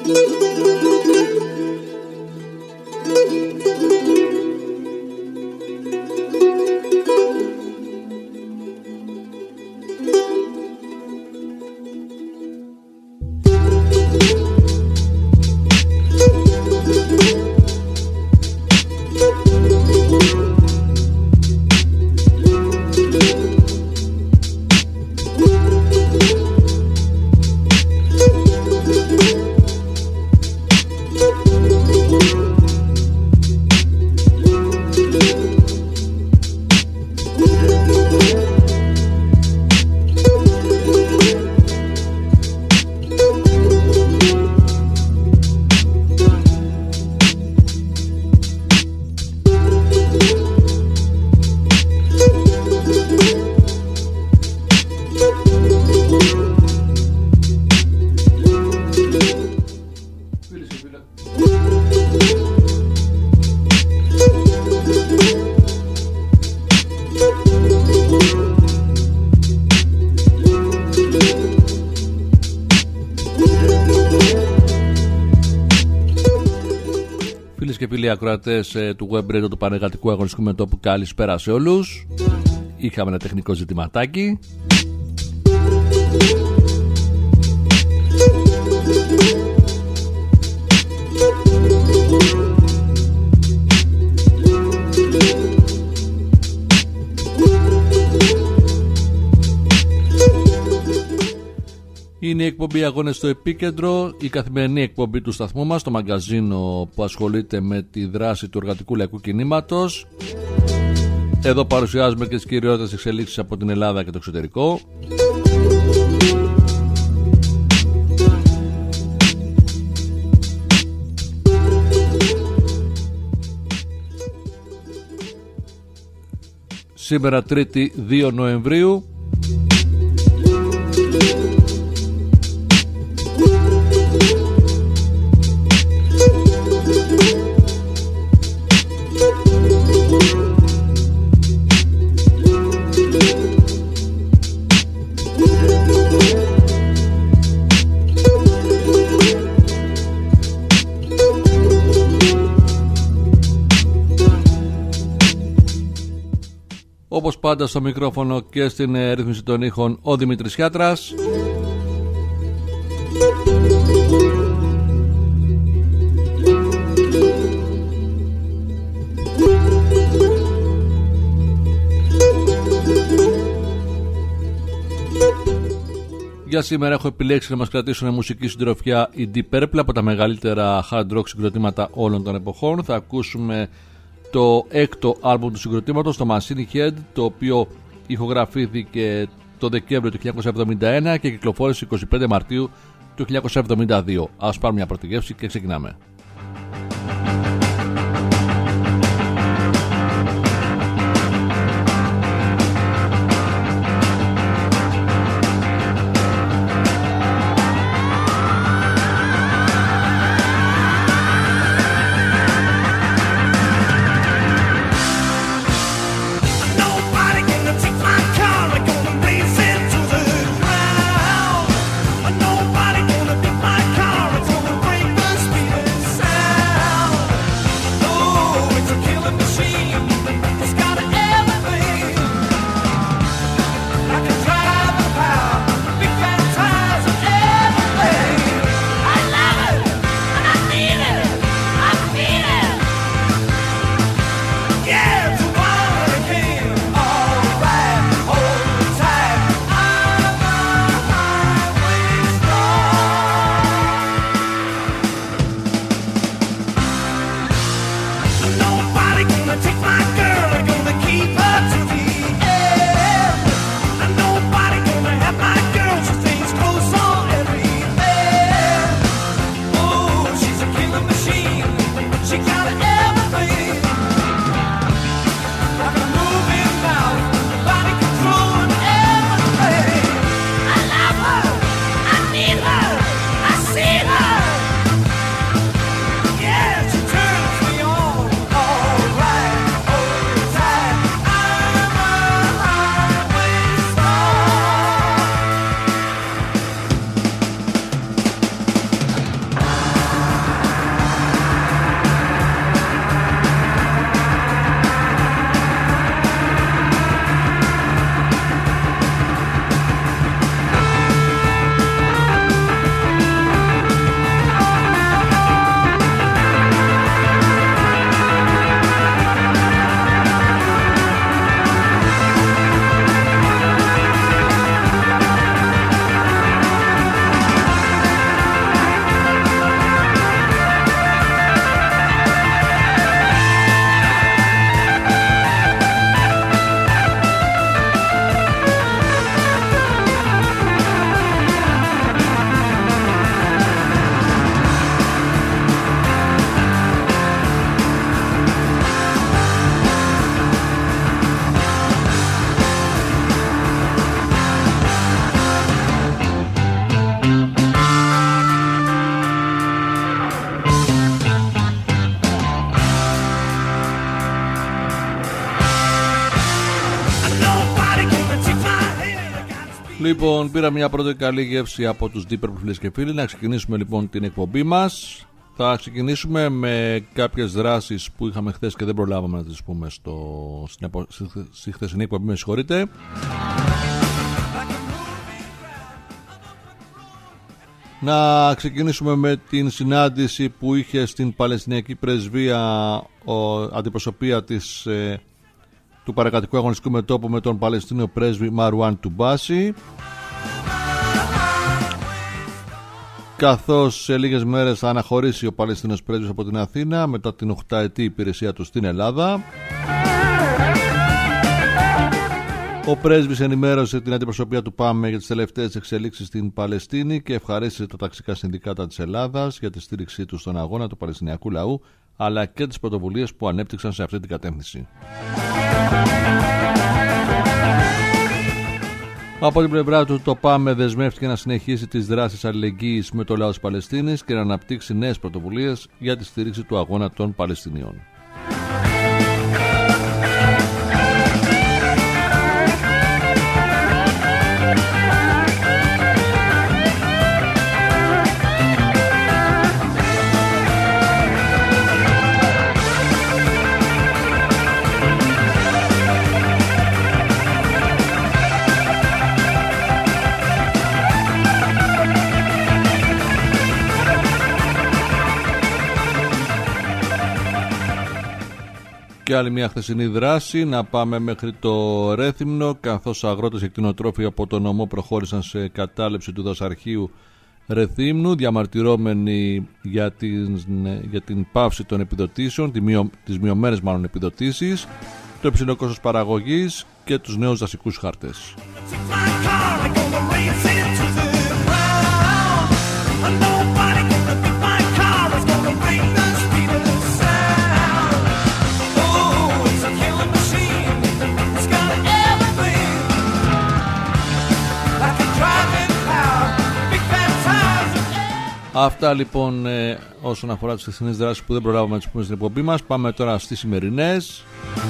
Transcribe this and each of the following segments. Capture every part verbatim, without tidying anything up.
Ακροατές ε, του Web Radio του Πανεργατικού Αγωνιστικού Μετώπου, καλησπέρα σε όλους. Είχαμε ένα τεχνικό ζητηματάκι. Είναι η εκπομπή Αγώνες στο Επίκεντρο, η καθημερινή εκπομπή του σταθμού μας, το μαγκαζίνο που ασχολείται με τη δράση του εργατικού λαϊκού κινήματος. Εδώ παρουσιάζουμε και τις κυριότερες εξελίξεις από την Ελλάδα και το εξωτερικό. Σήμερα Τρίτη δύο Νοεμβρίου. Όπως πάντα στο μικρόφωνο και στην ρύθμιση των ήχων ο Δημήτρης Χιάτρας. Για σήμερα έχω επιλέξει να μας κρατήσουν μουσική συντροφιά η Deep Purple από τα μεγαλύτερα hard rock συγκροτήματα όλων των εποχών. Θα ακούσουμε το έκτο άλμπουμ του συγκροτήματος, το Machine Head, το οποίο ηχογραφήθηκε το Δεκέμβριο του χίλια εννιακόσια εβδομήντα ένα και κυκλοφόρησε εικοστή πέμπτη Μαρτίου του χίλια εννιακόσια εβδομήντα δύο. Ας πάρουμε μια πρώτη γεύση και ξεκινάμε. Nobody gonna beat my car, it's gonna break the speed. Λοιπόν, πήρα μια πρώτη καλή γεύση από τους Deep Purple, φίλες και φίλοι. Να ξεκινήσουμε λοιπόν την εκπομπή μας. Θα ξεκινήσουμε με κάποιες δράσεις που είχαμε χθες και δεν προλάβαμε να τις πούμε στο, στην, στη χθεσινή εκπομπή, με συγχωρείτε. Να ξεκινήσουμε με την συνάντηση που είχε στην Παλαιστινιακή Πρεσβεία ο, αντιπροσωπεία της, ε, του παρακατοικού αγωνιστικού μετώπου με τον Παλαιστίνιο πρέσβη Μαρουάν Τουμπάση, καθώς σε λίγες μέρες θα αναχωρήσει ο Παλαιστίνιος πρέσβης από την Αθήνα μετά την οχταετή υπηρεσία του στην Ελλάδα. Ο πρέσβης ενημέρωσε την αντιπροσωπεία του ΠΑΜΕ για τις τελευταίες εξελίξεις στην Παλαιστίνη και ευχαρίστησε τα ταξικά συνδικάτα της Ελλάδας για τη στήριξή του στον αγώνα του Παλαιστινιακού λαού, αλλά και τις πρωτοβουλίες που ανέπτυξαν σε αυτή την κατεύθυνση. Από την πλευρά του, το ΠΑΜΕ δεσμεύτηκε να συνεχίσει τις δράσεις αλληλεγγύης με το λαό της Παλαιστίνης και να αναπτύξει νέες πρωτοβουλίες για τη στήριξη του αγώνα των Παλαιστινίων. Και άλλη μια χθεσινή δράση, να πάμε μέχρι το Ρέθυμνο, καθώς αγρότες και κτηνοτρόφοι από τον νομό προχώρησαν σε κατάληψη του δασαρχείου Ρεθύμνου, διαμαρτυρώμενοι για την, για την πάυση των επιδοτήσεων, τη μειω, τις μειωμένες μάλλον επιδοτήσεις, το υψηλό κόστος παραγωγής και τους νέους δασικούς χάρτες. Αυτά λοιπόν ε, όσον αφορά τις εθνικές δράσεις που δεν προλάβαμε να τις πούμε στην εκπομπή μας. Πάμε τώρα στις σημερινές.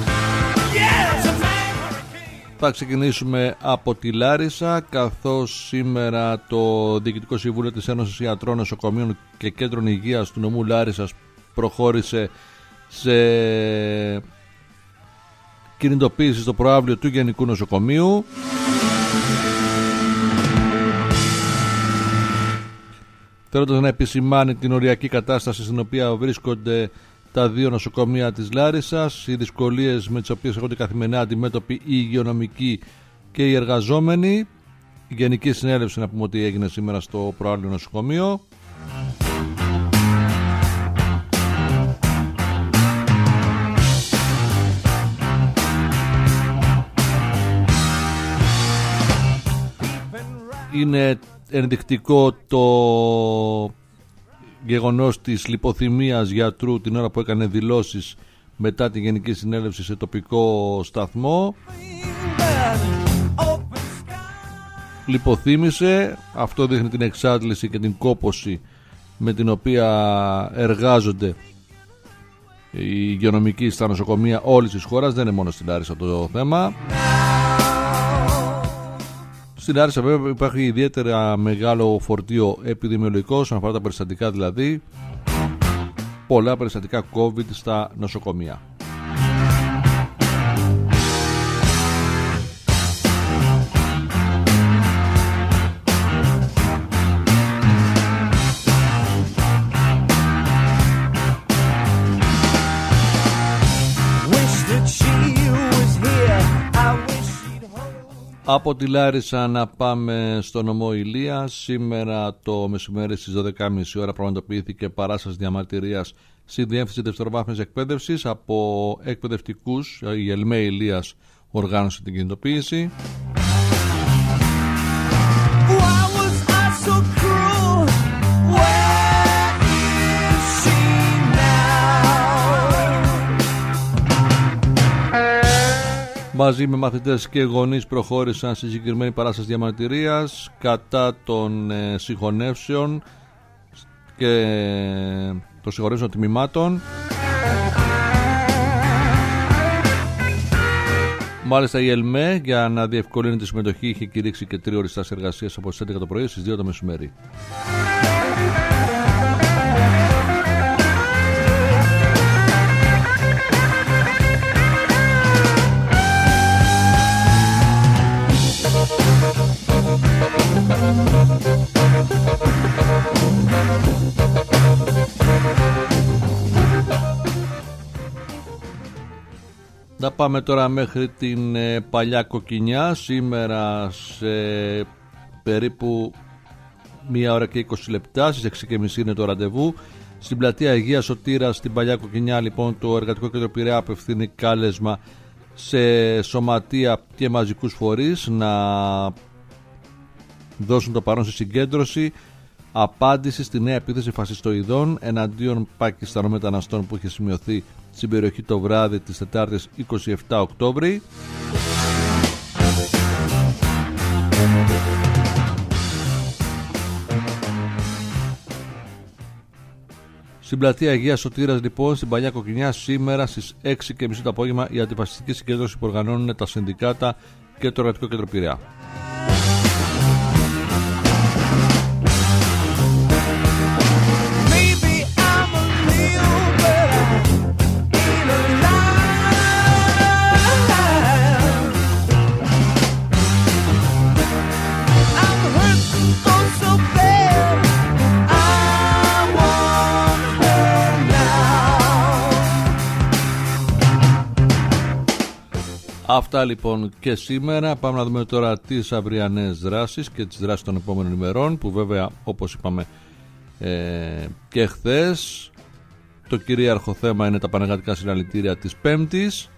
Θα ξεκινήσουμε από τη Λάρισα, καθώς σήμερα το Διοικητικό Συμβούλιο της Ένωσης Ιατρών, Νοσοκομείων και Κέντρων Υγείας του νομού Λάρισσας προχώρησε σε κινητοποίηση στο προαύλιο του Γενικού Νοσοκομείου. Θέλοντας να επισημάνει την οριακή κατάσταση στην οποία βρίσκονται τα δύο νοσοκομεία της Λάρισσας, οι δυσκολίες με τις οποίες έχονται καθημερινά αντιμέτωποι οι υγειονομικοί και οι εργαζόμενοι. Η Γενική Συνέλευση, να πούμε ότι έγινε σήμερα στο προαύλιο νοσοκομείο. Είναι ενδεικτικό το γεγονός της λιποθυμίας γιατρού την ώρα που έκανε δηλώσεις μετά τη Γενική Συνέλευση σε τοπικό σταθμό. Λιποθύμησε, αυτό δείχνει την εξάντληση και την κόπωση με την οποία εργάζονται οι υγειονομικοί στα νοσοκομεία όλης της χώρας, δεν είναι μόνο στην Λάρισα το θέμα. Στην Λάρισα βέβαια υπάρχει ιδιαίτερα μεγάλο φορτίο επιδημιολογικό όσον αφορά τα περιστατικά, δηλαδή πολλά περιστατικά COVID στα νοσοκομεία. Από τη Λάρισα να πάμε στο νομό Ηλίας. Σήμερα το μεσημέρι στις δώδεκα και μισή ώρα πραγματοποιήθηκε παράσταση διαμαρτυρίας στη Διεύθυνση Δευτεροβάθμιας Εκπαίδευσης από εκπαιδευτικούς. Η ΕΛΜΕ Ηλίας οργάνωσε την κινητοποίηση. Μαζί με μαθητές και γονείς προχώρησαν στη συγκεκριμένη παράσταση διαμαρτυρίας κατά των ε, συγχωνεύσεων και των Μάλιστα η ΕΛΜΕ, για να διευκολύνει τη συμμετοχή, είχε κηρύξει και τρία ώρες εργασίας από τις έντεκα το πρωί στις δύο το μεσημέρι. Να πάμε τώρα μέχρι την ε, Παλιά Κοκκινιά. Σήμερα σε περίπου μία ώρα και είκοσι λεπτά, στις έξι και μισή είναι το ραντεβού. Στην πλατεία Αγία Σωτήρας στην Παλιά Κοκκινιά, λοιπόν, το Εργατικό Κέντρο Πειραιά απευθύνει κάλεσμα σε σωματεία και μαζικούς φορείς να δώσουν το παρόν στη συγκέντρωση απάντηση στη νέα επίθεση φασιστοειδών εναντίον Πακιστανών μεταναστών που είχε σημειωθεί στην περιοχή το βράδυ της Τετάρτης είκοσι επτά Οκτώβρη. Στην πλατεία Αγίας Σωτήρας, λοιπόν, στην Παλιά Κοκκινιά, σήμερα στις έξι και μισή το απόγευμα, η αντιφασιστική συγκέντρωση που οργανώνουν τα συνδικάτα και το Εργατικό Κέντρο Πειραιά. Αυτά λοιπόν και σήμερα. Πάμε να δούμε τώρα τις αυριανές δράσεις και τις δράσεις των επόμενων ημερών, που βέβαια, όπως είπαμε ε, και χθες, το κυρίαρχο θέμα είναι τα πανεργατικά συλλαλητήρια της Πέμπτης.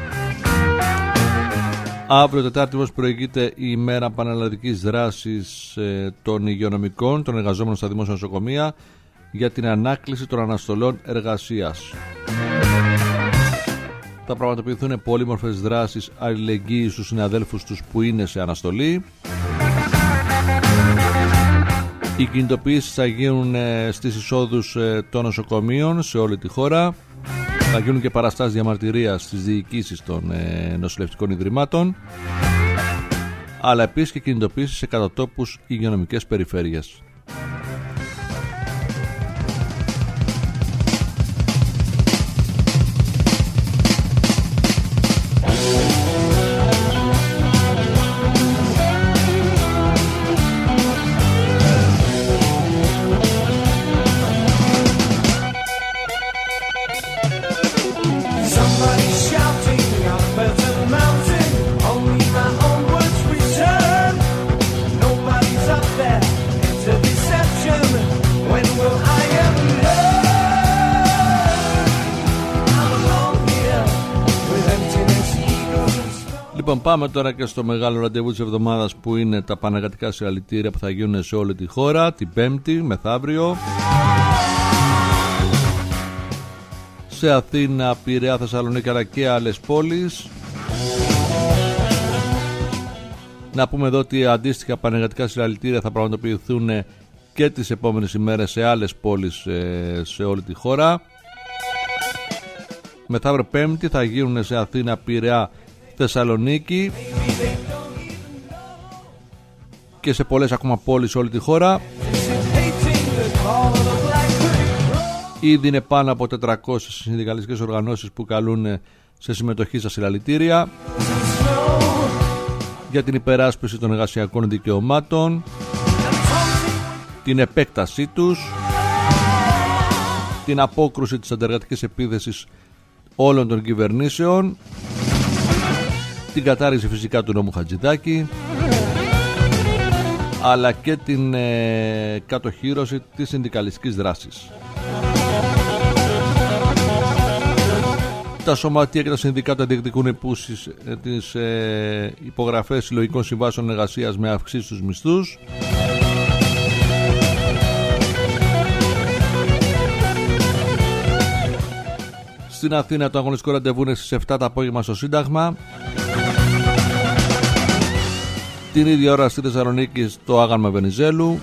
Αύριο Τετάρτη όμως προηγείται η ημέρα πανελλαδικής δράσης ε, των υγειονομικών, των εργαζόμενων στα δημόσια νοσοκομεία, για την ανάκληση των αναστολών εργασίας. Θα πραγματοποιηθούν πολύμορφες δράσεις αλληλεγγύης στους συναδέλφους τους που είναι σε αναστολή. Οι κινητοποιήσεις θα γίνουν στις εισόδους των νοσοκομείων σε όλη τη χώρα. Θα γίνουν και παραστάσεις διαμαρτυρίας στις διοικήσεις των νοσηλευτικών ιδρυμάτων, αλλά επίσης και κινητοποιήσεις σε κατατόπους υγειονομικές περιφέρειες. Λοιπόν, πάμε τώρα και στο μεγάλο ραντεβού της εβδομάδας, που είναι τα πανεργατικά συλλαλητήρια που θα γίνουν σε όλη τη χώρα την Πέμπτη μεθαύριο. Σε Αθήνα, Πειραιά, Θεσσαλονίκη αλλά και άλλες πόλεις. Να πούμε εδώ ότι αντίστοιχα πανεργατικά συλλαλητήρια θα πραγματοποιηθούν και τις επόμενες ημέρες σε άλλες πόλεις σε όλη τη χώρα. Μεθαύριο Πέμπτη θα γίνουν σε Αθήνα, Πειραιά, Θεσσαλονίκη και σε πολλές ακόμα πόλεις σε όλη τη χώρα. Ήδη είναι πάνω από τετρακόσιες συνδικαλιστικές οργανώσεις που καλούν σε συμμετοχή στα συλλαλητήρια για την υπεράσπιση των εργασιακών δικαιωμάτων, την επέκτασή τους, την απόκρουση της αντεργατικής επίθεσης όλων των κυβερνήσεων, την κατάργηση φυσικά του νόμου Χατζηδάκη, αλλά και την ε, κατοχύρωση της συνδικαλιστικής δράσης. Τα σωματεία και τα συνδικάτα διεκδικούν επίσης ε, τις ε, υπογραφές συλλογικών συμβάσεων εργασίας με αυξήσεις στους μισθούς. Στην Αθήνα το αγωνιστικό ραντεβού είναι στις επτά το απόγευμα στο Σύνταγμα. Την ίδια ώρα στη Θεσσαλονίκη στο Άγαλμα Βενιζέλου.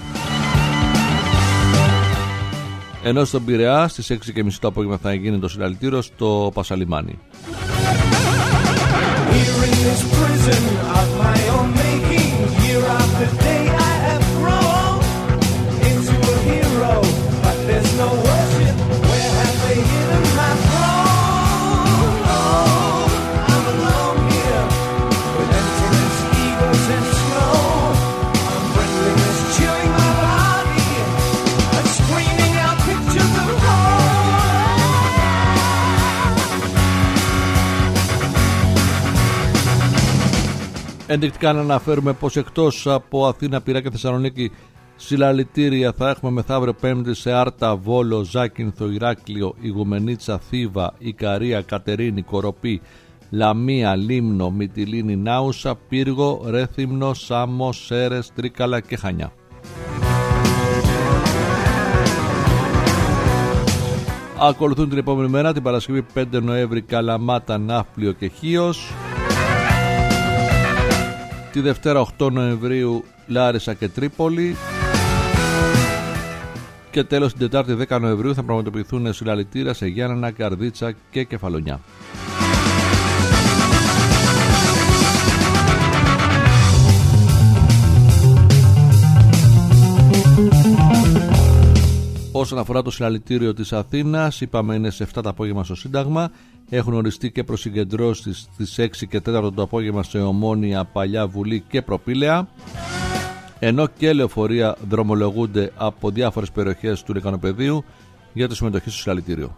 Ενώ στον Πειραιά στις έξι και μισή το απόγευμα θα γίνει το συλλαλητήριο στο Πασαλιμάνι. Ενδεικτικά να αναφέρουμε πως εκτός από Αθήνα, Πειραιά και Θεσσαλονίκη συλλαλητήρια θα έχουμε μεθαύριο Πέμπτη σε Άρτα, Βόλο, Ζάκυνθο, Ηράκλειο, Ηγουμενίτσα, Θήβα, Ικαρία, Κατερίνη, Κοροπή, Λαμία, Λίμνο, Μυτιλήνη, Νάουσα, Πύργο, Ρέθυμνο, Σάμο, Σέρες, Τρίκαλα και Χανιά. Ακολουθούν την επόμενη μέρα, την Παρασκευή πέντε Νοέμβρη, Καλαμάτα, Ναύπλιο και Χίος. Τη Δευτέρα οκτώ Νοεμβρίου Λάρισα και Τρίπολη. Και τέλος την Τετάρτη δέκα Νοεμβρίου θα πραγματοποιηθούν συλλαλητήρια σε Γιάννενα, Καρδίτσα και Κεφαλονιά. Όσον αφορά το συλλαλητήριο της Αθήνας, είπαμε είναι σε επτά το απόγευμα στο Σύνταγμα. Έχουν οριστεί και προσυγκεντρώσεις στις έξι και τέσσερα το απόγευμα σε Ομόνια, Παλιά Βουλή και Προπήλαια. Ενώ και λεωφορεία δρομολογούνται από διάφορες περιοχές του Λεκανοπεδίου για τη συμμετοχή στο συλλαλητήριο.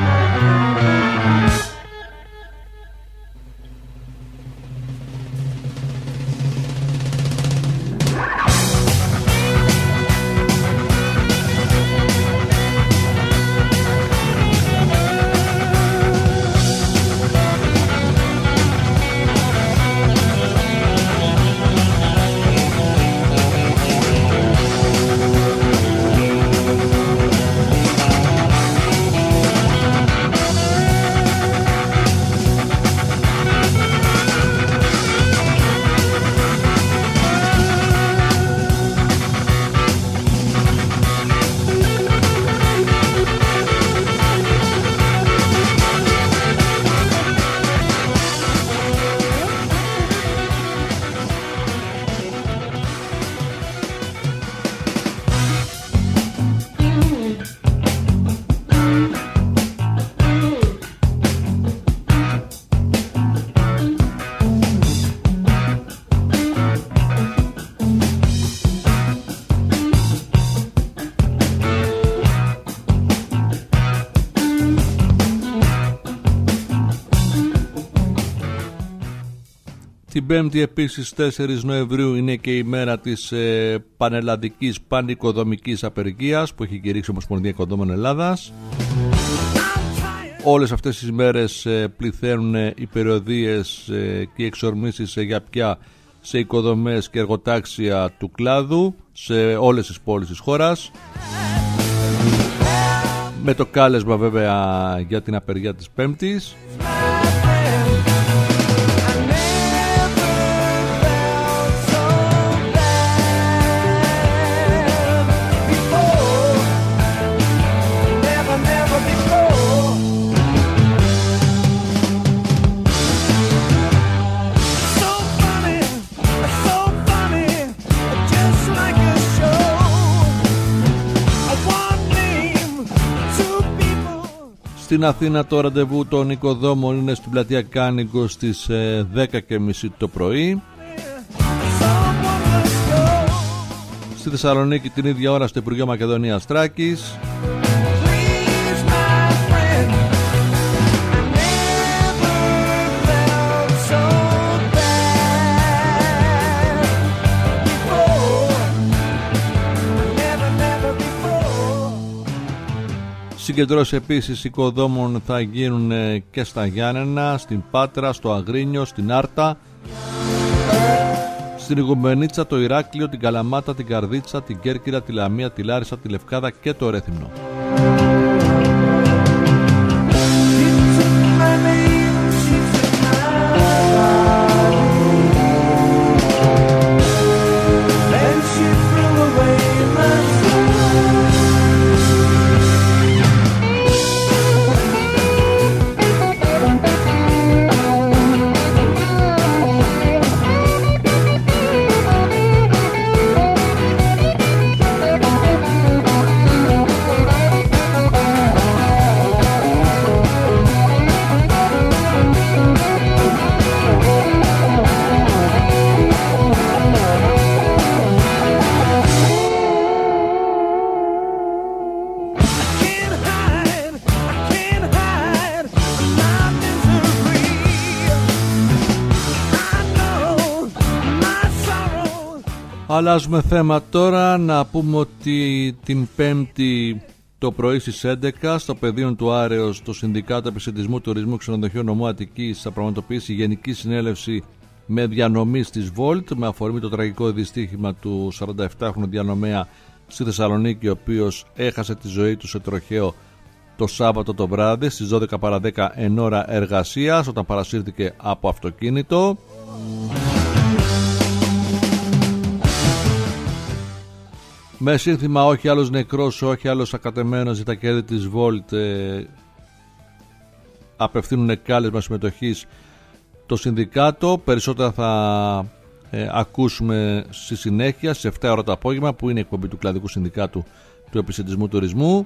Την Πέμπτη επίσης τέσσερις Νοεμβρίου είναι και η μέρα της ε, πανελλαδικής πανοικοδομικής απεργίας που έχει κηρύξει η Ομοσπονδία Οικοδόμων Ελλάδας. Όλες αυτές τις μέρες ε, πληθαίνουν ε, οι περιοδίες ε, και οι εξορμήσεις ε, για πια σε οικοδομές και εργοτάξια του κλάδου σε όλες τις πόλεις της χώρας, με το κάλεσμα βέβαια για την απεργία της Πέμπτης. Στην Αθήνα το ραντεβού των οικοδόμων είναι στην πλατεία Κάνικο στις δέκα και μισή το πρωί. Στη Θεσσαλονίκη την ίδια ώρα στο Υπουργείο Μακεδονίας Τράκης. Συγκεντρώσεις επίσης οικοδόμων θα γίνουν και στα Γιάννενα, στην Πάτρα, στο Αγρίνιο, στην Άρτα, στην Ηγουμενίτσα, το Ηράκλειο, την Καλαμάτα, την Καρδίτσα, την Κέρκυρα, τη Λαμία, τη Λάρισα, τη Λευκάδα και το Ρέθυμνο. Αλλάζουμε θέμα τώρα. Να πούμε ότι την Πέμπτη το πρωί στις έντεκα στο πεδίο του Άρεως το Συνδικάτο Επισητισμού Τουρισμού Ξενοδοχείου Νομού Αττικής θα πραγματοποιήσει γενική συνέλευση με διανομή στις Volt με αφορμή το τραγικό δυστύχημα του σαρανταεπτάχρονου διανομέα στη Θεσσαλονίκη, ο οποίος έχασε τη ζωή του σε τροχαίο το Σάββατο το βράδυ στις δώδεκα παρά δέκα εν ώρα εργασίας όταν παρασύρθηκε από αυτοκίνητο. Με σύνθημα όχι άλλος νεκρός, όχι άλλος ακατεμένος για τα κέρδη της Volt ε, απευθύνουν κάλεσμα συμμετοχής το Συνδικάτο. Περισσότερα θα ε, ακούσουμε στη συνέχεια στις επτά ώρα το απόγευμα, που είναι η εκπομπή του Κλαδικού Συνδικάτου του Επισητισμού Τουρισμού.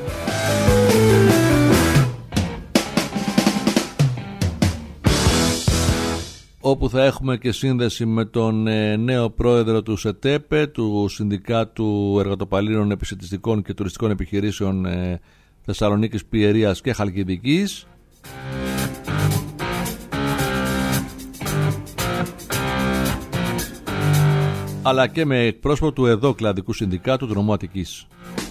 Όπου θα έχουμε και σύνδεση με τον ε, νέο πρόεδρο του ΣΕΤΕΠΕ, του Συνδικάτου Εργατοπαλλήλων Επισητιστικών και Τουριστικών Επιχειρήσεων ε, Θεσσαλονίκης, Πιερίας και Χαλκιδικής. Αλλά και με εκπρόσωπο του εδώ Κλαδικού Συνδικάτου του Νομού Αττικής.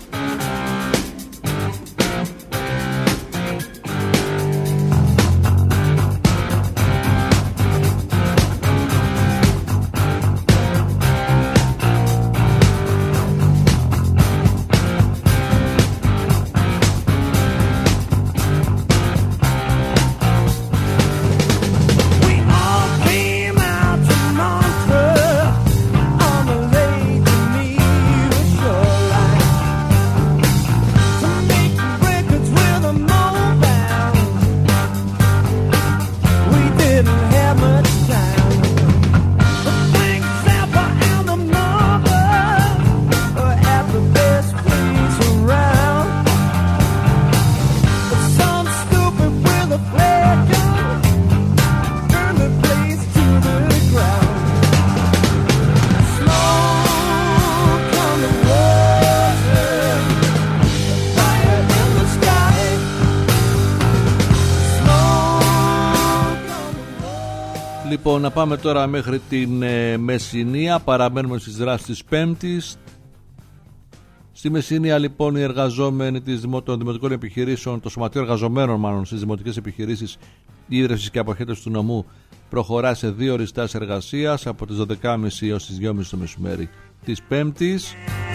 Λοιπόν, να πάμε τώρα μέχρι την ε, Μεσσηνία. Παραμένουμε στις δράσεις της Πέμπτης. Στη Μεσσηνία, λοιπόν, οι εργαζόμενοι της, των δημοτικών επιχειρήσεων, το Σωματείο Εργαζομένων μάλλον στις δημοτικές επιχειρήσεις ίδρυυσης και αποχέτευσης του νομού, προχωρά σε δύο ώρες στάσεις εργασίας από τις δώδεκα και μισή έως τις δύο και μισή το μεσημέρι της Πέμπτης.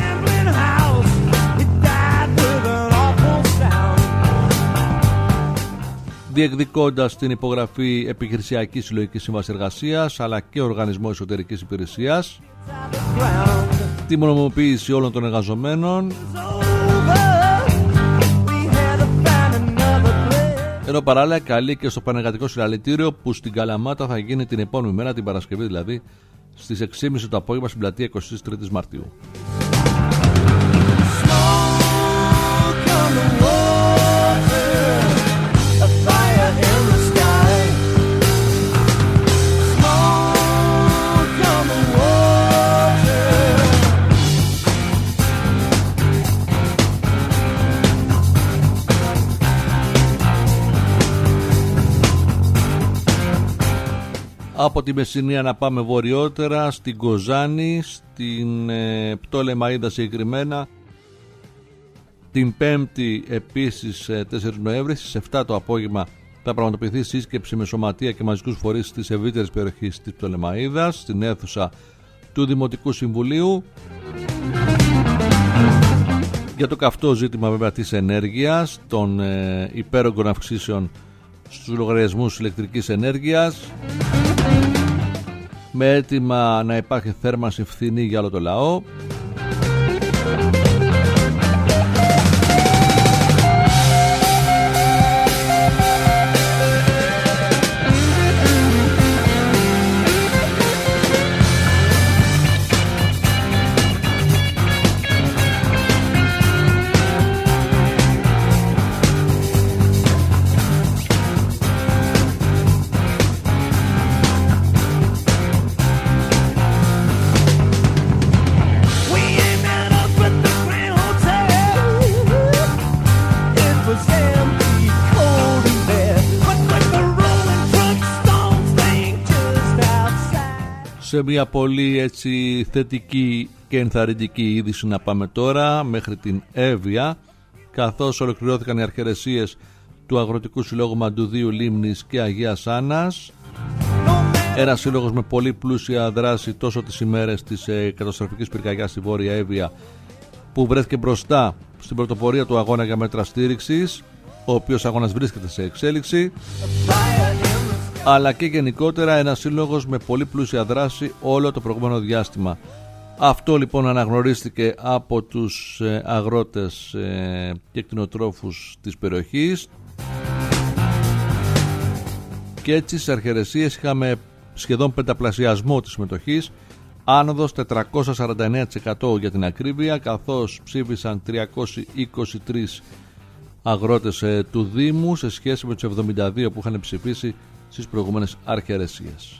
Διεκδικώντας την υπογραφή επιχειρησιακής συλλογικής σύμβασης εργασίας αλλά και οργανισμό εσωτερικής υπηρεσίας, τη μονιμοποίηση όλων των εργαζομένων, ενώ παράλληλα καλεί και στο Πανεργατικό Συλλαλητήριο που στην Καλαμάτα θα γίνει την επόμενη μέρα, την Παρασκευή δηλαδή, στις έξι και μισή το απόγευμα στην πλατεία εικοστή τρίτη Μαρτίου. Από τη Μεσσηνία να πάμε βορειότερα στην Κοζάνη, στην ε, Πτολεμαΐδα συγκεκριμένα. Την Πέμπτη επίσης ε, τέσσερις Νοέμβρη στις επτά το απόγευμα θα πραγματοποιηθεί σύσκεψη με σωματεία και μαζικούς φορείς της ευρύτερης περιοχής της Πτολεμαΐδας στην αίθουσα του Δημοτικού Συμβουλίου για το καυτό ζήτημα βέβαια της ενέργειας, των ε, υπέρογκων αυξήσεων στους λογαριασμούς ηλεκτρικής ενέργειας, με αίτημα να υπάρχει θέρμανση φθηνή για όλο το λαό. Σε μια πολύ έτσι θετική και ενθαρρυντική είδηση να πάμε τώρα μέχρι την Εύβοια, καθώς ολοκληρώθηκαν οι αρχαιρεσίες του Αγροτικού Συλλόγου Μαντουδίου Λίμνης και Αγίας Άννας. Ένας σύλλογος με πολύ πλούσια δράση τόσο τις ημέρες της ε, καταστροφικής πυρκαγιάς στη Βόρεια Εύβοια, που βρέθηκε μπροστά στην πρωτοπορία του αγώνα για μέτρα στήριξης, ο οποίος αγώνας βρίσκεται σε εξέλιξη, αλλά και γενικότερα ένας σύλλογος με πολύ πλούσια δράση όλο το προηγούμενο διάστημα. Αυτό λοιπόν αναγνωρίστηκε από τους ε, αγρότες ε, και κτηνοτρόφους της περιοχής, και έτσι στις αρχαιρεσίες είχαμε σχεδόν πενταπλασιασμό της συμμετοχής, άνοδος τετρακόσια σαράντα εννέα τοις εκατό για την ακρίβεια, καθώς ψήφισαν τριακόσιοι είκοσι τρεις αγρότες ε, του Δήμου σε σχέση με τους εβδομήντα δύο που είχαν ψηφίσει στις προηγούμενες αρχαιρεσίες.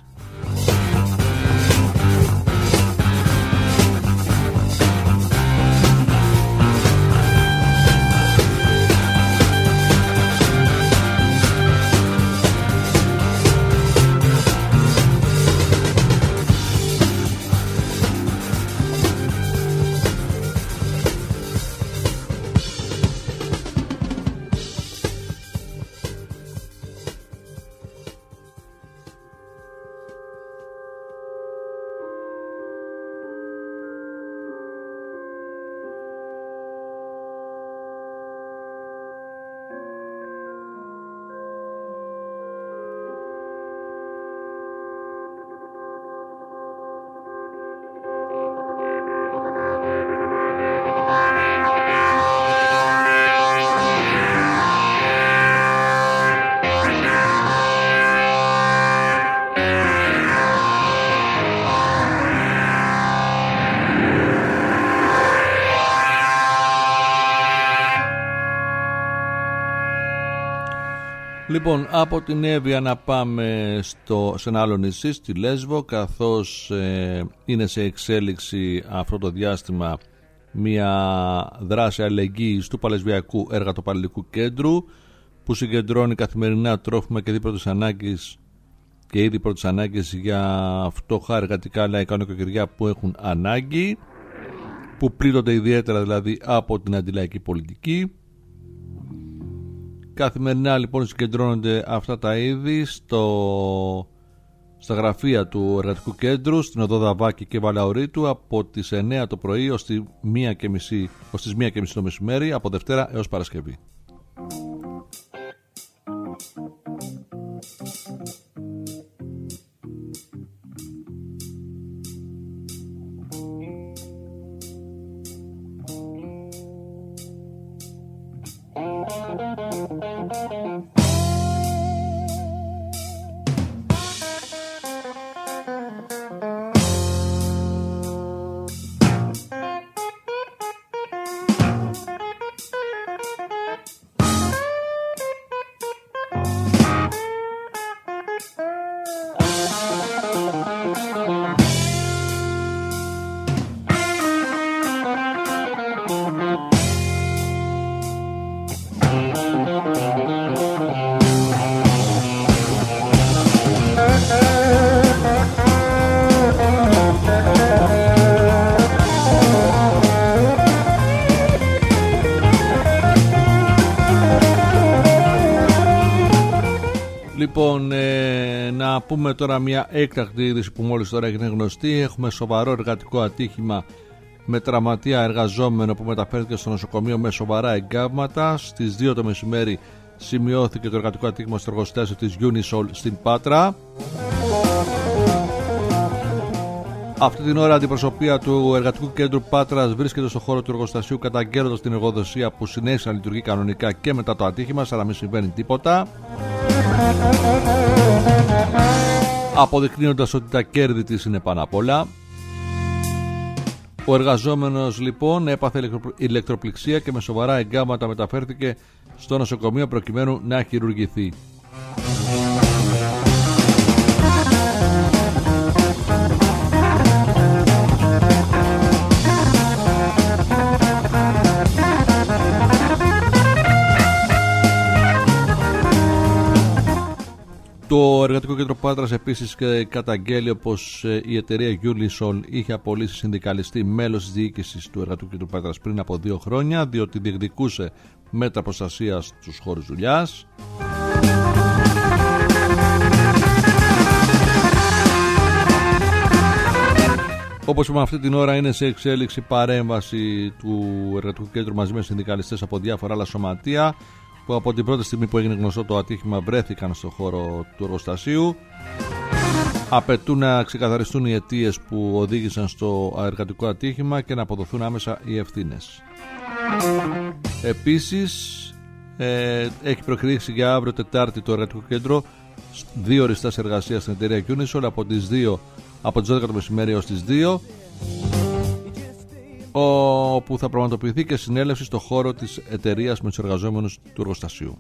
Λοιπόν, από την Εύβοια να πάμε στο, σε ένα άλλο νησί, στη Λέσβο, καθώς ε, είναι σε εξέλιξη αυτό το διάστημα μια δράση αλληλεγγύης του Παλαισβιακού Εργατοπαλληλικού Κέντρου, που συγκεντρώνει καθημερινά τρόφιμα και δίπρωτες ανάγκες και ήδη πρώτες ανάγκες για φτωχά εργατικά λαϊκά νοικοκυριά που έχουν ανάγκη, που πλήττονται ιδιαίτερα δηλαδή από την αντιλαϊκή πολιτική. Καθημερινά λοιπόν συγκεντρώνονται αυτά τα είδη στο, στα γραφεία του Εργατικού Κέντρου στην οδό Δαβάκη και Βαλαωρίτου από τις εννέα το πρωί ως, τη μία και μισή, ως τις μία και μισή το μεσημέρι, από Δευτέρα έως Παρασκευή. Λοιπόν, ε, να πούμε τώρα μια έκτακτη είδηση που μόλις τώρα έγινε γνωστή. Έχουμε σοβαρό εργατικό ατύχημα με τραυματία εργαζόμενο που μεταφέρθηκε στο νοσοκομείο με σοβαρά εγκάβματα. Στις δύο το μεσημέρι σημειώθηκε το εργατικό ατύχημα στο εργοστάσιο της Unisol στην Πάτρα. Αυτή την ώρα αντιπροσωπεία του Εργατικού Κέντρου Πάτρας βρίσκεται στο χώρο του εργοστασίου, καταγγέλλοντας την εργοδοσία που συνέχισε να λειτουργεί κανονικά και μετά το ατύχημα, σαν να μην συμβαίνει τίποτα, αποδεικνύοντας ότι τα κέρδη της είναι πάνω απ' όλα. Ο εργαζόμενος λοιπόν έπαθε ηλεκτροπληξία και με σοβαρά εγκάμματα μεταφέρθηκε στο νοσοκομείο προκειμένου να χειρουργηθεί. Το Εργατικό Κέντρο Πάτρας επίσης καταγγέλει πως η εταιρεία Ulisol είχε απολύσει συνδικαλιστή μέλος της διοίκησης του Εργατικού Κέντρου Πάτρας πριν από δύο χρόνια, διότι διεκδικούσε μέτρα προστασίας στους χώρους δουλειάς. Όπως είπαμε, αυτή την ώρα είναι σε εξέλιξη παρέμβαση του Εργατικού Κέντρου μαζί με συνδικαλιστές από διάφορα άλλα σωματεία, που από την πρώτη στιγμή που έγινε γνωστό το ατύχημα βρέθηκαν στον χώρο του εργοστασίου. Απαιτούν να ξεκαθαριστούν οι αιτίες που οδήγησαν στο εργατικό ατύχημα και να αποδοθούν άμεσα οι ευθύνες. Επίσης, ε, έχει προκηρύξει για αύριο Τετάρτη το Εργατικό Κέντρο δύο οριστές εργασίας στην εταιρεία Unisol από τις, δύο, από τις δώδεκα το μεσημέρι έως τις δύο, όπου θα πραγματοποιηθεί και συνέλευση στο χώρο της εταιρείας με τους εργαζόμενους του εργοστασίου.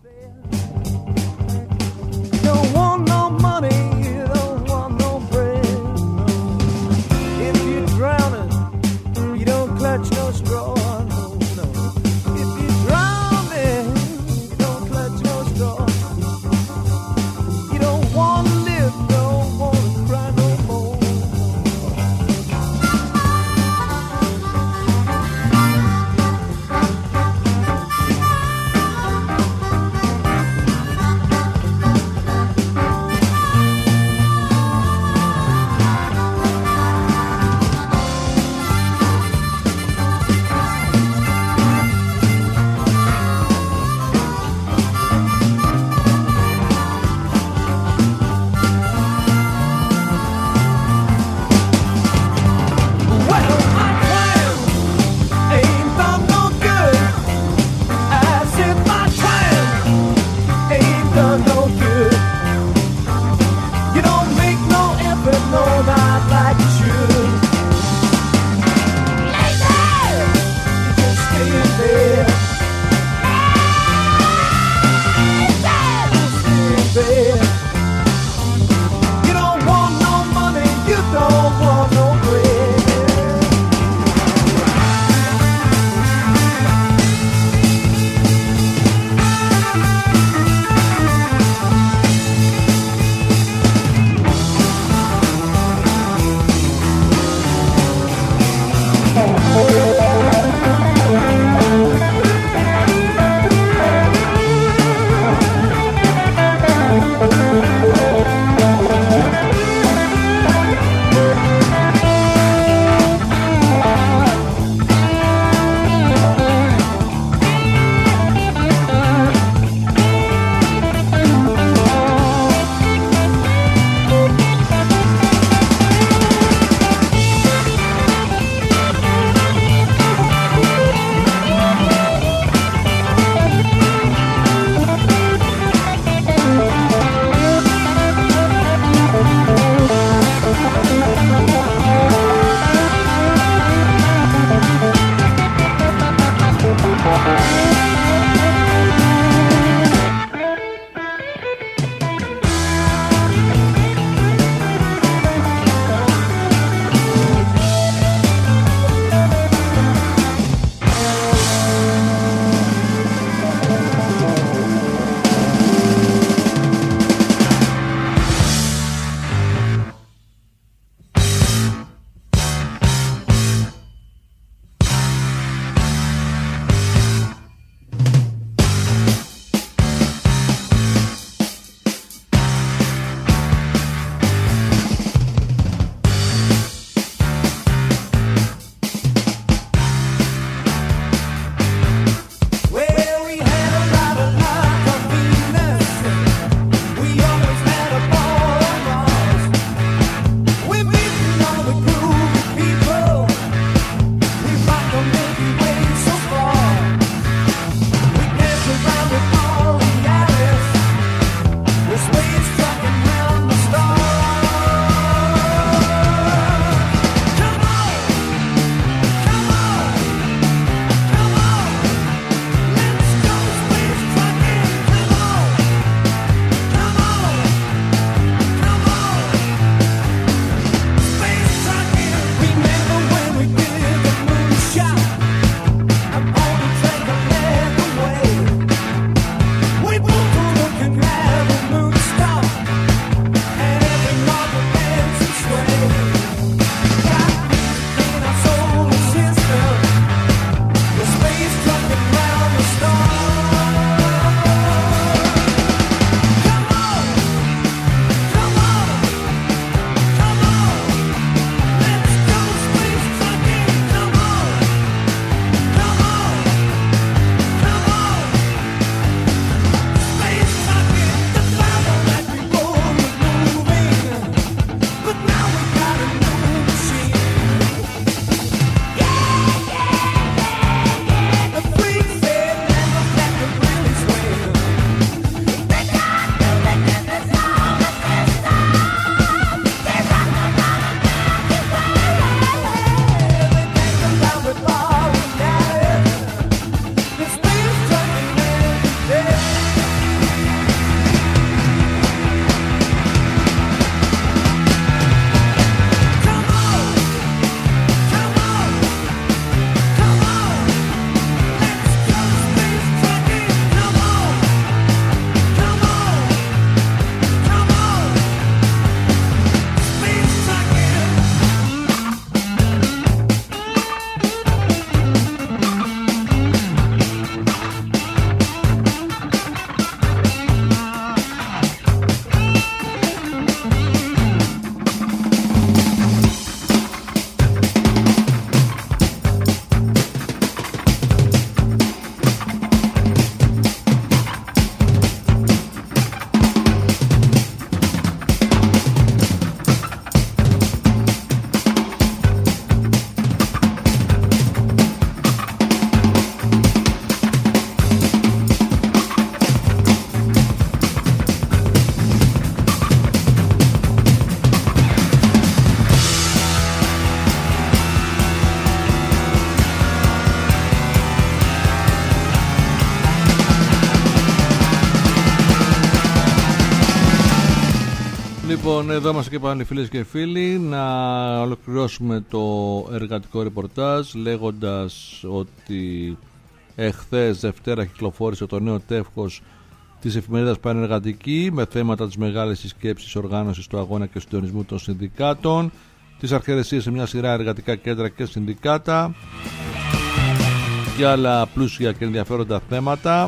Λοιπόν, εδώ είμαστε και πάλι φίλες και φίλοι. Να ολοκληρώσουμε το εργατικό ρεπορτάζ λέγοντας ότι εχθές Δευτέρα κυκλοφόρησε το νέο τεύχος της εφημερίδας Πανεργατική με θέματα της μεγάλης συσκέψης οργάνωσης του αγώνα και συντονισμού των συνδικάτων, της αρχαιρεσίας σε μια σειρά εργατικά κέντρα και συνδικάτα και άλλα πλούσια και ενδιαφέροντα θέματα.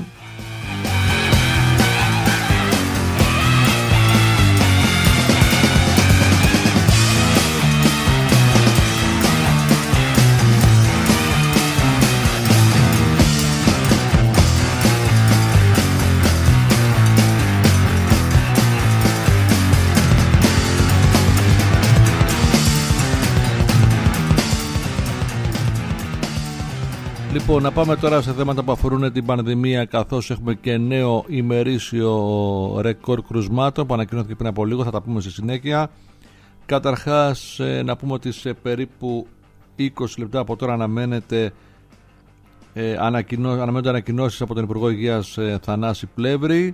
Λοιπόν, να πάμε τώρα σε θέματα που αφορούν την πανδημία, καθώς έχουμε και νέο ημερήσιο ρεκόρ κρουσμάτων που ανακοινώθηκε πριν από λίγο, θα τα πούμε στη συνέχεια. Καταρχάς, να πούμε ότι σε περίπου είκοσι λεπτά από τώρα αναμένεται, ε, ανακοινώ, αναμένονται ανακοινώσεις από τον Υπουργό Υγείας ε, Θανάση Πλεύρη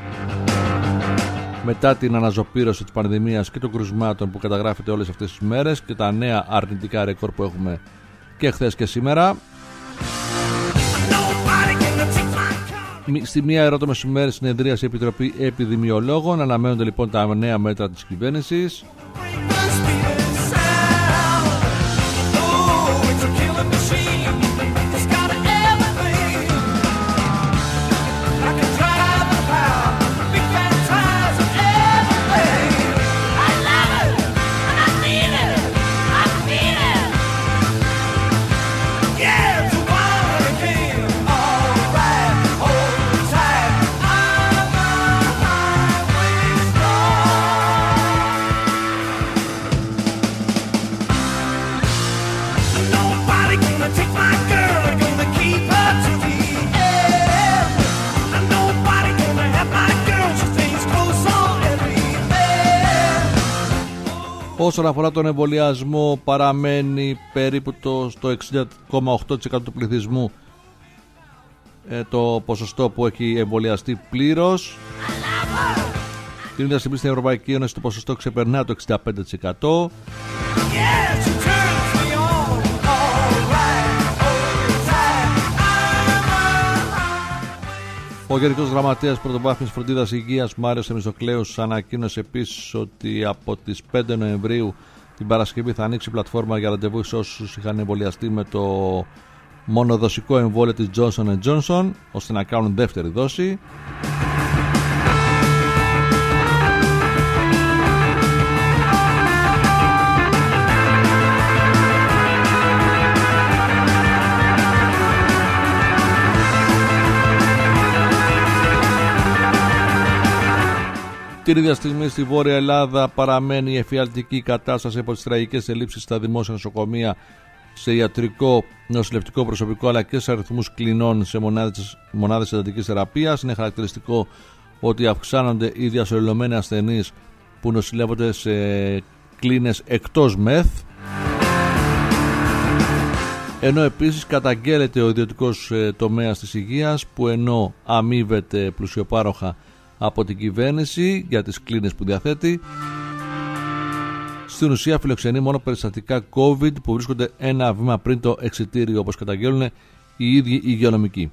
μετά την αναζωπήρωση της πανδημίας και των κρουσμάτων που καταγράφεται όλες αυτές τις μέρες και τα νέα αρνητικά ρεκόρ που έχουμε και χθες και σήμερα. Στη μία ερώτηση μεσημέρι συνεδρίασε η Επιτροπή Επιδημιολόγων. Αναμένονται λοιπόν τα νέα μέτρα της κυβέρνησης. Όσον αφορά τον εμβολιασμό, παραμένει περίπου το, στο εξήντα κόμμα οκτώ τοις εκατό του πληθυσμού ε, το ποσοστό που έχει εμβολιαστεί πλήρως. Την ίδια στιγμή στην Ευρωπαϊκή Ένωση το ποσοστό ξεπερνά το εξήντα πέντε τοις εκατό. Ο Γενικός Γραμματέας Πρωτοβάθμιας Φροντίδας Υγείας Μάριος Θεμιστοκλέους ανακοίνωσε επίσης ότι από τις πέντε Νοεμβρίου την Παρασκευή θα ανοίξει πλατφόρμα για ραντεβού σε όσους είχαν εμβολιαστεί με το μονοδοσικό εμβόλιο της Johnson εντ Johnson ώστε να κάνουν δεύτερη δόση. Την ίδια στιγμή στη Βόρεια Ελλάδα παραμένει η εφιαλτική κατάσταση από τις τραγικές ελλείψεις στα δημόσια νοσοκομεία, σε ιατρικό, νοσηλευτικό προσωπικό αλλά και σε αριθμούς κλινών σε μονάδες, μονάδες εντατικής θεραπείας. Είναι χαρακτηριστικό ότι αυξάνονται οι διασωληνωμένοι ασθενείς που νοσηλεύονται σε κλίνες εκτός ΜΕΘ. Ενώ επίσης καταγγέλλεται ο ιδιωτικός τομέας της υγείας που ενώ αμείβεται πλουσιοπάροχα από την κυβέρνηση για τις κλίνες που διαθέτει, στην ουσία φιλοξενεί μόνο περιστατικά COVID που βρίσκονται ένα βήμα πριν το εξιτήριο, όπως καταγγέλνουν οι ίδιοι οι υγειονομικοί.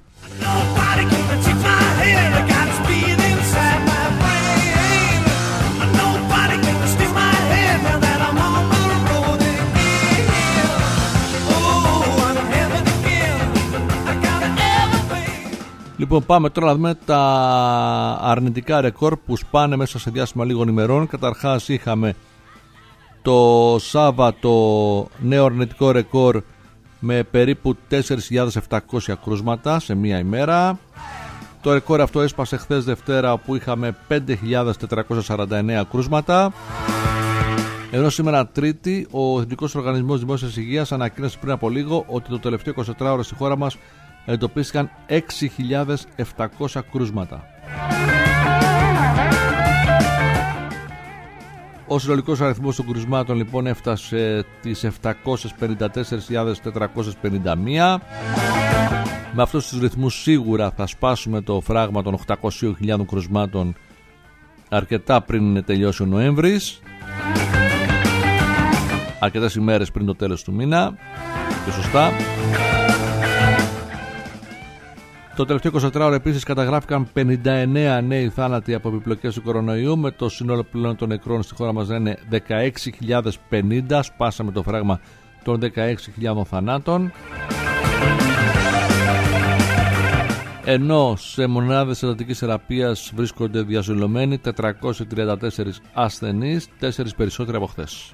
Λοιπόν, πάμε τώρα να δούμε τα αρνητικά ρεκόρ που σπάνε μέσα σε διάστημα λίγων ημερών. Καταρχάς είχαμε το Σάββατο νέο αρνητικό ρεκόρ με περίπου τέσσερις χιλιάδες επτακόσια κρούσματα σε μία ημέρα. Το ρεκόρ αυτό έσπασε χθες Δευτέρα όπου είχαμε πέντε χιλιάδες τετρακόσια σαράντα εννέα κρούσματα. Ενώ σήμερα Τρίτη ο Εθνικός Οργανισμός Δημόσιας Υγείας ανακοίνωσε πριν από λίγο ότι το τελευταίο εικοσιτετράωρο στη χώρα μας εντοπίστηκαν έξι χιλιάδες επτακόσια κρούσματα. Ο συνολικός αριθμός των κρουσμάτων λοιπόν έφτασε τις επτακόσιες πενήντα τέσσερις χιλιάδες τετρακόσιες πενήντα μία. Με αυτούς τους ρυθμούς σίγουρα θα σπάσουμε το φράγμα των οκτακόσιες χιλιάδες κρουσμάτων αρκετά πριν τελειώσει ο Νοέμβρης, αρκετές ημέρες πριν το τέλος του μήνα, και σωστά. Το τελευταίο εικοσιτετράωρο επίσης καταγράφηκαν πενήντα εννέα νέοι θάνατοι από επιπλοκές του κορονοϊού, με το σύνολο πλέον των νεκρών στη χώρα μας να είναι δεκαέξι χιλιάδες πενήντα, σπάσαμε το φράγμα των δεκαέξι χιλιάδων θανάτων. Ενώ σε μονάδες εντατικής θεραπείας βρίσκονται διαζωλωμένοι τετρακόσιοι τριάντα τέσσερις ασθενείς, τέσσερις περισσότεροι από χθες.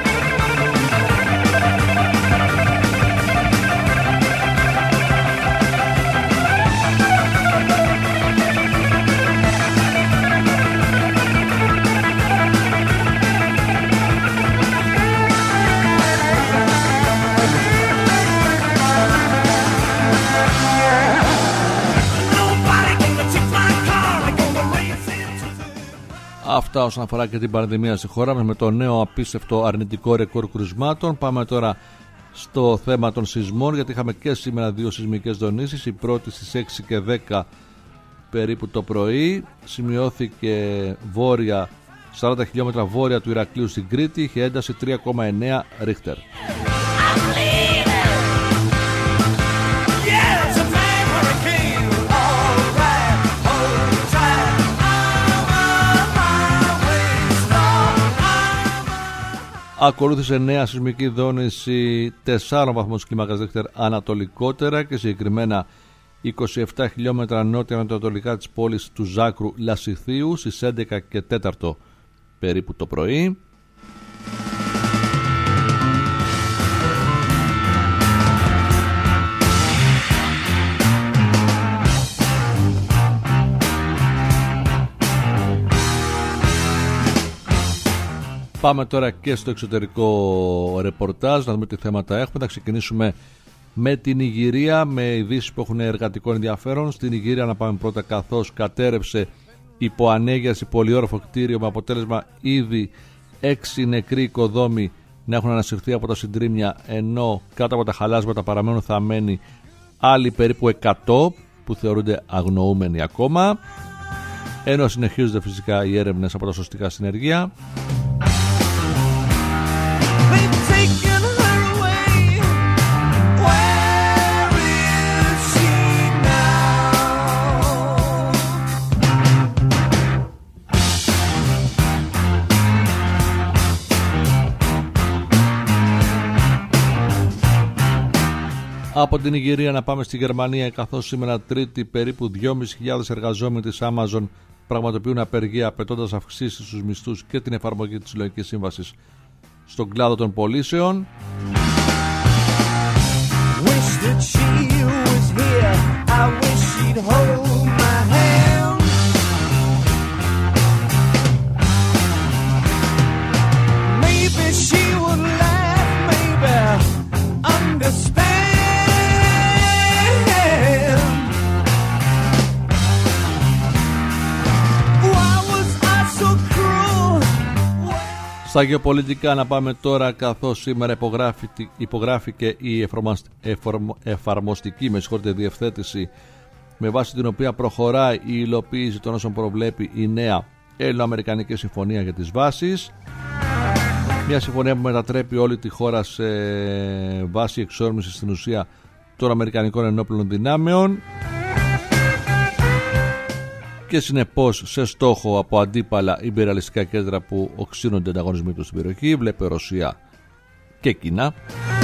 Αυτά όσον αφορά και την πανδημία στη χώρα μας, με το νέο απίστευτο αρνητικό ρεκόρ κρουσμάτων. Πάμε τώρα στο θέμα των σεισμών, γιατί είχαμε και σήμερα δύο σεισμικές δονήσεις. Η πρώτη στις έξι και δέκα περίπου το πρωί σημειώθηκε βόρεια, σαράντα χιλιόμετρα βόρεια του Ηρακλείου στην Κρήτη, είχε ένταση τρία κόμμα εννέα ρίχτερ. Ακολούθησε νέα σεισμική δόνηση τεσσάρων βαθμούς κλίμακας Ρίχτερ ανατολικότερα και συγκεκριμένα είκοσι επτά χιλιόμετρα νότια-ανατολικά της πόλης του Ζάκρου Λασιθίου στις έντεκα και τέσσερα περίπου το πρωί. Πάμε τώρα και στο εξωτερικό ρεπορτάζ, να δούμε τι θέματα έχουμε. Θα ξεκινήσουμε με την Ιγυρία, με ειδήσεις που έχουν εργατικό ενδιαφέρον. Στην Ιγυρία να πάμε πρώτα, καθώς κατέρευσε υπό ανέγερση πολυόροφο κτίριο, με αποτέλεσμα ήδη έξι νεκροί οικοδόμοι να έχουν ανασυρθεί από τα συντρίμμια, ενώ κάτω από τα χαλάσματα παραμένουν θαμμένοι άλλοι περίπου εκατό που θεωρούνται αγνοούμενοι ακόμα, ενώ συνεχίζονται φυσικά οι έρευνες από τα σωστικά συνεργεία. Από την Ιγυρία να πάμε στη Γερμανία, καθώς σήμερα Τρίτη περίπου δυόμισι χιλιάδες εργαζόμενοι της Amazon πραγματοποιούν απεργία, απαιτώντας αυξήσεις στους μισθούς και την εφαρμογή της συλλογικής σύμβασης στον κλάδο των πωλήσεων. Στα γεωπολιτικά να πάμε τώρα, καθώς σήμερα υπογράφηκε η εφαρμοστική με συγχωρείτε, διευθέτηση, με βάση την οποία προχωράει η υλοποίηση των όσων προβλέπει η νέα Έλληνο-Αμερικανική Συμφωνία για τις βάσεις. Μια συμφωνία που μετατρέπει όλη τη χώρα σε βάση εξόρμησης στην ουσία των Αμερικανικών ενόπλων δυνάμεων και συνεπώς σε στόχο από αντίπαλα ιμπεριαλιστικά κέντρα που οξύνονται ανταγωνισμοί του στην περιοχή, βλέπε Ρωσία και Κίνα.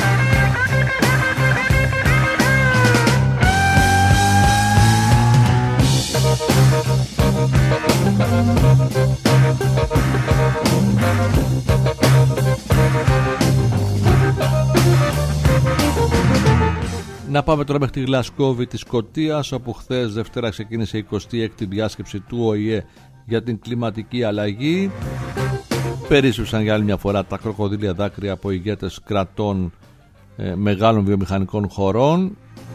Να πάμε τώρα μέχρι τη Γλασκόβη της Σκωτίας, όπου χθες Δευτέρα ξεκίνησε η εικοστή έκτη διάσκεψη του Ο Η Ε για την κλιματική αλλαγή. Περίσσευσαν για άλλη μια φορά τα κροκοδίλια δάκρυα από ηγέτες κρατών ε, μεγάλων βιομηχανικών χωρών,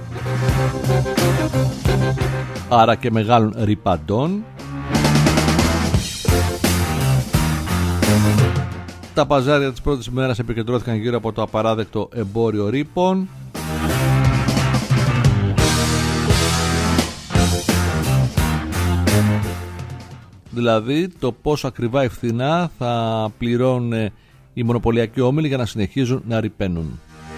άρα και μεγάλων ρυπαντών. Τα παζάρια της πρώτης ημέρας επικεντρώθηκαν γύρω από το απαράδεκτο εμπόριο ρήπων. Δηλαδή το πόσο ακριβά ή φθηνά θα πληρώνουν οι μονοπωλιακοί όμιλοι για να συνεχίζουν να ρυπαίνουν.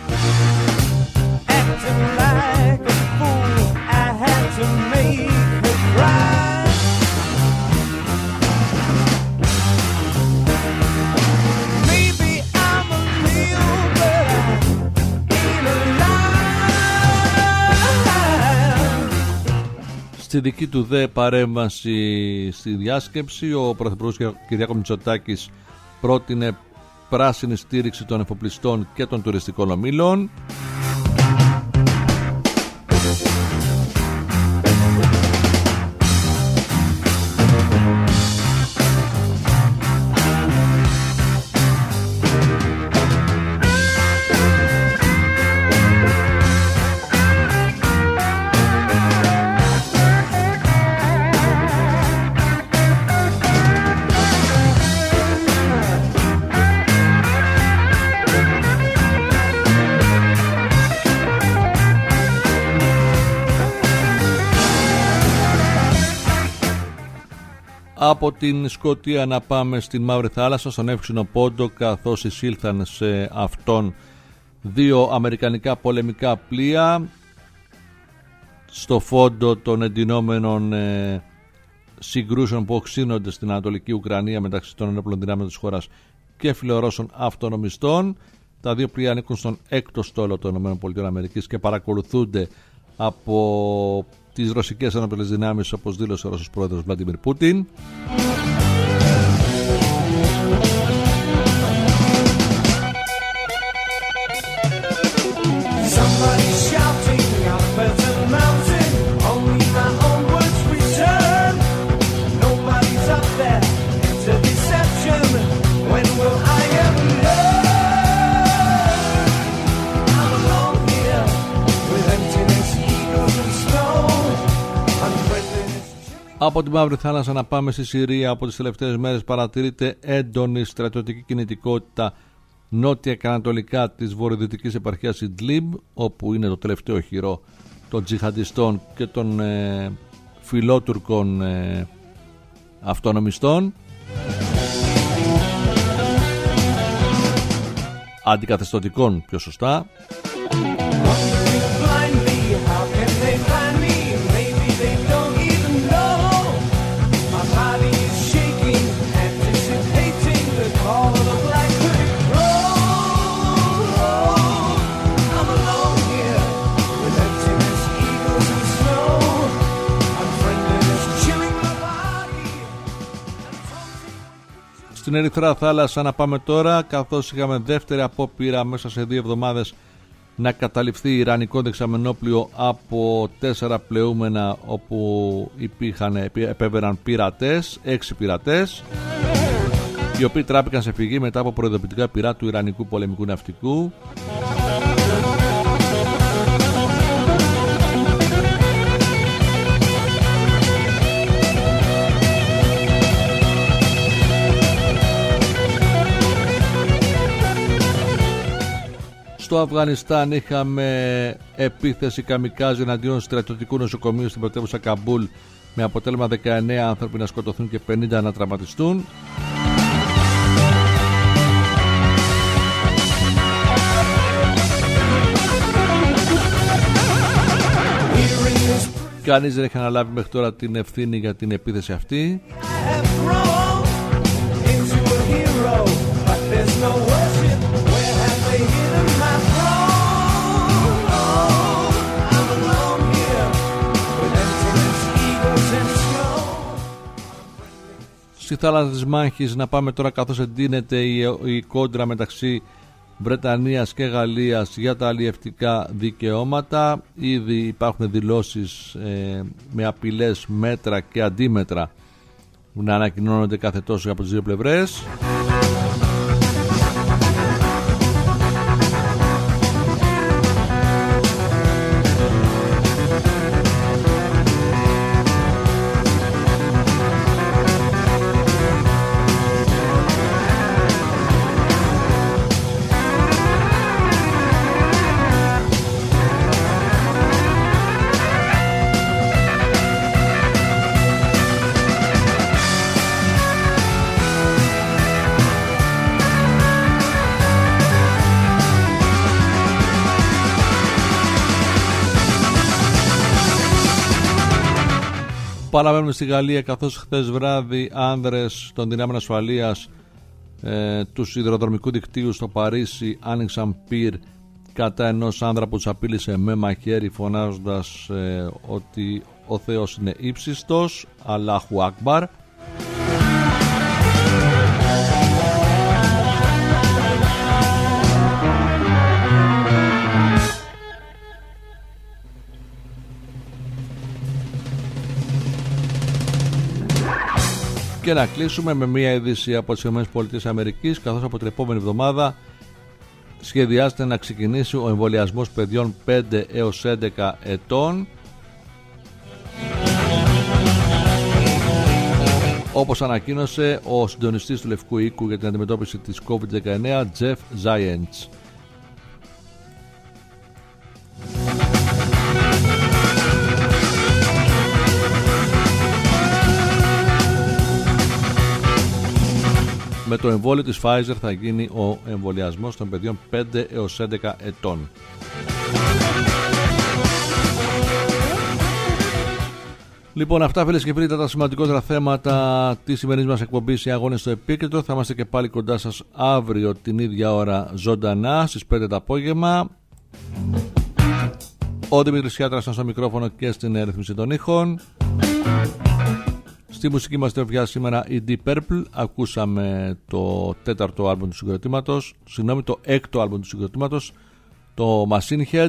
Στη δική του δε παρέμβαση στη διάσκεψη, ο Πρωθυπουργός Κυριάκος Μητσοτάκης πρότεινε πράσινη στήριξη των εφοπλιστών και των τουριστικών ομίλων. Από την Σκωτία να πάμε στην Μαύρη Θάλασσα, στον Εύξηνο Πόντο, καθώς εισήλθαν σε αυτόν δύο αμερικανικά πολεμικά πλοία στο φόντο των εντυνόμενων ε, συγκρούσεων που οξύνονται στην Ανατολική Ουκρανία μεταξύ των ενόπλων δυνάμεων της χώρας και φιλορώσων αυτονομιστών. Τα δύο πλοία ανήκουν στον έκτο στόλο των ΗΠΑ και παρακολουθούνται από τις ρωσικές ενόπλες δυνάμεις, όπως δήλωσε ο Ρώσος πρόεδρος Βλαντιμίρ Πούτιν. Από τη Μαύρη Θάλασσα να πάμε στη Συρία. Από τις τελευταίες μέρες παρατηρείται έντονη στρατιωτική κινητικότητα νότια και ανατολικά της βορειοδυτικής επαρχίας Ιντλίμπ, όπου είναι το τελευταίο χειρό των τζιχαντιστών και των ε, φιλότουρκων ε, αυτονομιστών, αντικαθεστωτικών πιο σωστά. Στην Ερυθρά Θάλασσα να πάμε τώρα, καθώς είχαμε δεύτερη απόπειρα μέσα σε δύο εβδομάδες να καταληφθεί ιρανικό δεξαμενόπλιο από τέσσερα πλεούμενα όπου υπήρχαν, επέβαιναν πειρατές, έξι πειρατές, οι οποίοι τράπηκαν σε φυγή μετά από προειδοποιητικά πειρά του Ιρανικού πολεμικού ναυτικού. Στο Αφγανιστάν είχαμε επίθεση καμικάζ εναντίον στρατιωτικού νοσοκομείου στην πρωτεύουσα Καμπούλ, με αποτέλεσμα δεκαεννέα άνθρωποι να σκοτωθούν και πενήντα να τραυματιστούν. Κανείς δεν έχει αναλάβει μέχρι τώρα την ευθύνη για την επίθεση αυτή. Στη θάλασσα της Μάχης να πάμε τώρα, καθώς εντείνεται η, η κόντρα μεταξύ Βρετανίας και Γαλλίας για τα αλλιευτικά δικαιώματα. Ήδη υπάρχουν δηλώσεις ε, με απειλές μέτρα και αντίμετρα που να ανακοινώνονται κάθε τόσο από τις δύο πλευρές. Παραμένουμε στη Γαλλία, καθώς χθες βράδυ άνδρες των δυνάμεων ασφαλείας ε, του σιδηροδρομικού δικτύου στο Παρίσι άνοιξαν πυρ κατά ενός άνδρα που τους απείλησε με μαχαίρι, φωνάζοντας ε, ότι ο Θεός είναι ύψιστος, Αλάχου Ακμπάρ. Και να κλείσουμε με μια είδηση από τις ΗΠΑ, καθώς από την επόμενη εβδομάδα σχεδιάζεται να ξεκινήσει ο εμβολιασμός παιδιών πέντε έως έντεκα ετών, όπως ανακοίνωσε ο συντονιστής του Λευκού Οίκου για την αντιμετώπιση της κόβιντ δεκαεννέα, Jeff Zients. Με το εμβόλιο της Pfizer θα γίνει ο εμβολιασμός των παιδιών πέντε έως έντεκα ετών. Λοιπόν, αυτά φίλες και φίλοι ήταν τα σημαντικότερα θέματα της σημερινής μας εκπομπής Οι Αγώνες στο Επίκεντρο. Θα είμαστε και πάλι κοντά σας αύριο την ίδια ώρα ζωντανά στις πέντε το απόγευμα. Ο Δημήτρης Χιάτρας ήταν στο μικρόφωνο και στην ρύθμιση των ήχων. Στη μουσική μας τροφιά σήμερα η Deep Purple. Ακούσαμε το τέταρτο άλμπουμ του συγκροτήματος, συγγνώμη, το έκτο άλμπουμ του συγκροτήματος, το Machine Head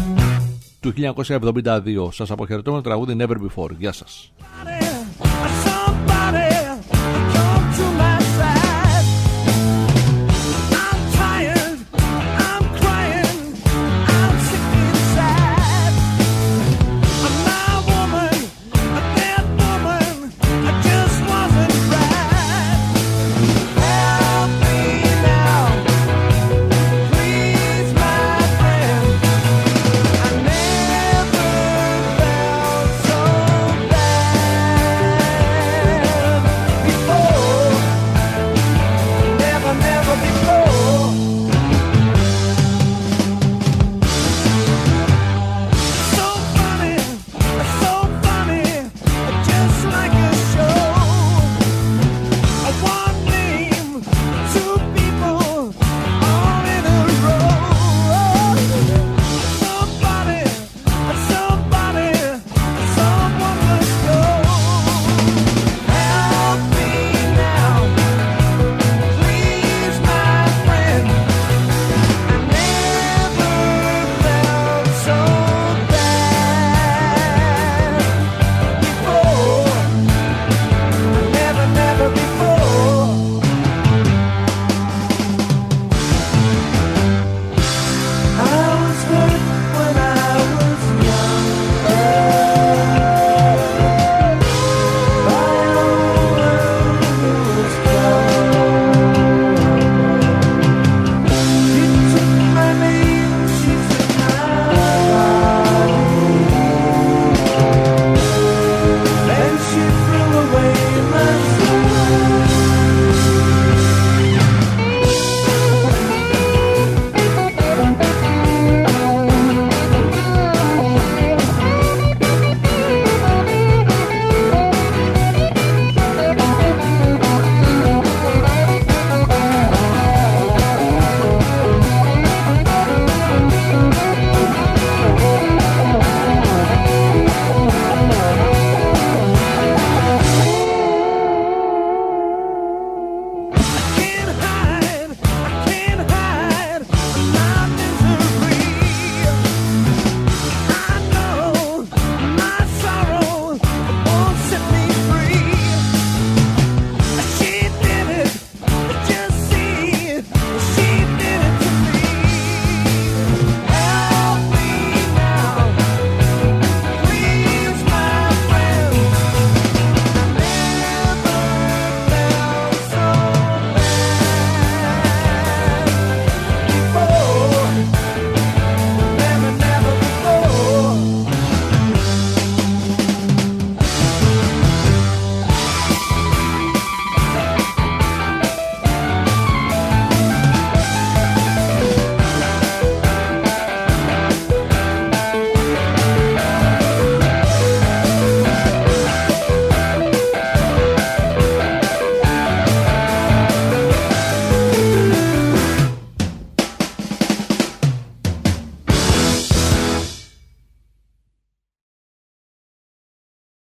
του χίλια εννιακόσια εβδομήντα δύο. Σας αποχαιρετώ με το τραγούδι Never Before. Γεια σας.